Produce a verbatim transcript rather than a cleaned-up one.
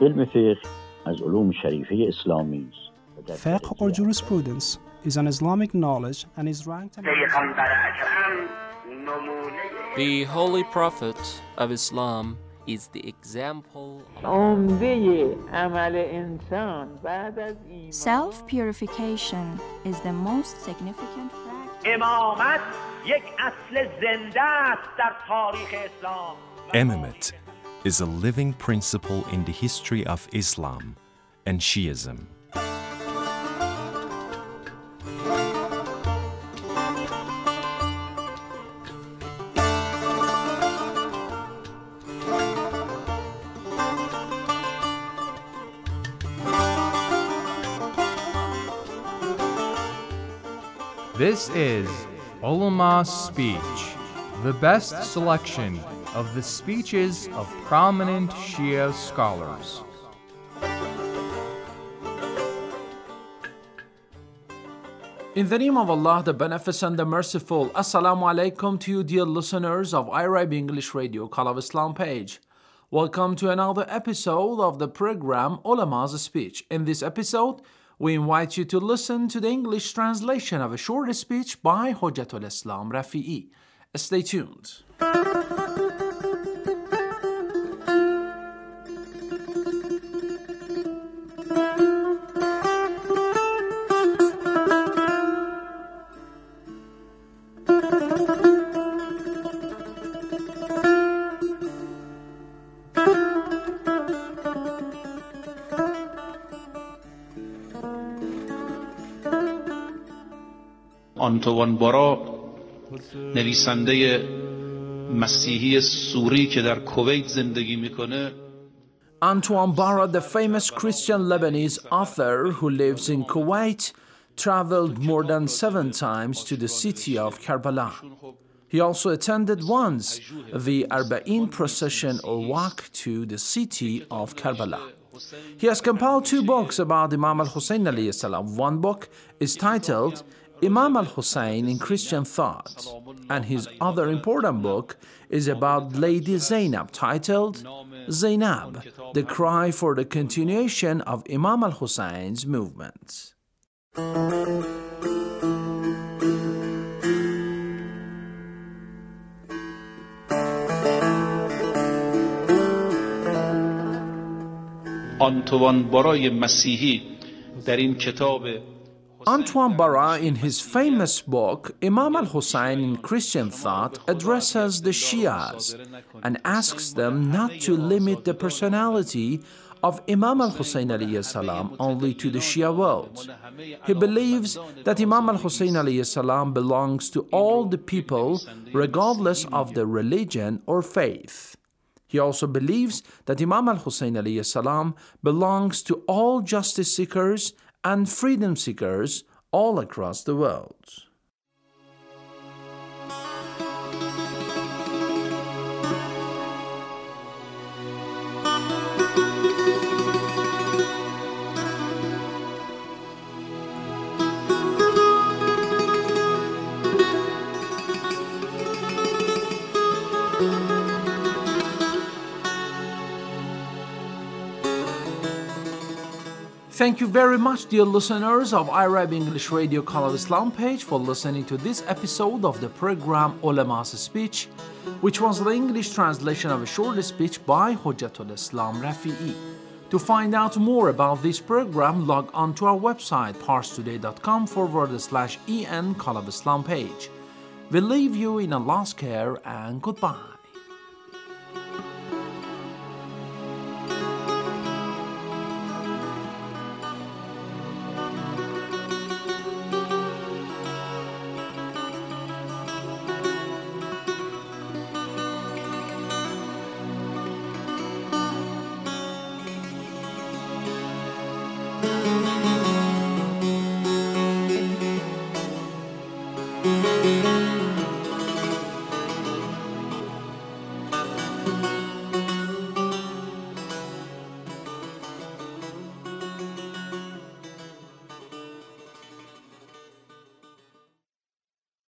علم فقه از علوم شریفه اسلامی است. Fiqh or jurisprudence is an Islamic knowledge and is ranked among The Holy Prophet of Islam is the example of Self-purification is the most significant practice. Imamate is a living principle in the history of Islam and Shiism. This is Ulama's Speech, the best selection of the speeches of prominent Shia scholars. In the name of Allah, the Beneficent, the Merciful, Assalamu alaikum to you, dear listeners of I R I B English Radio Call of Islam page. Welcome to another episode of the program Ulama's Speech. In this episode, we invite you to listen to the English translation of a short speech by Hujjatul Islam Rafi'i. Stay tuned. آنتوان بارا نویسنده مسیحی سوری که در کویت زندگی میکنه Antoine Bara, the famous Christian Lebanese author who lives in Kuwait, traveled more than seven times to the city of Karbala. He also attended once the Arba'in procession or walk to the city of Karbala. He has compiled two books about Imam al-Hussein alayhi salam. One book is titled Imam al-Hussein in Christian Thought, and his other important book is about Lady Zainab, titled Zainab, the cry for the continuation of Imam al-Hussein's movement. آنتوان بارای مسیحی در این کتاب Antoine Bara, in his famous book, Imam al-Hussein in Christian Thought, addresses the Shias and asks them not to limit the personality of Imam al-Hussein alayhi salam only to the Shia world. He believes that Imam al-Hussein alayhi salam belongs to all the people regardless of their religion or faith. He also believes that Imam al-Hussein alayhi salam belongs to all justice seekers and freedom seekers all across the world. Thank you very much, dear listeners of I R I B English Radio Call of Islam page, for listening to this episode of the program Ulama's Speech, which was the English translation of a short speech by Hujjatul Islam Rafi'i. To find out more about this program, log on to our website parstoday.com forward slash en Call of Islam page. We leave you in Allah's care and goodbye.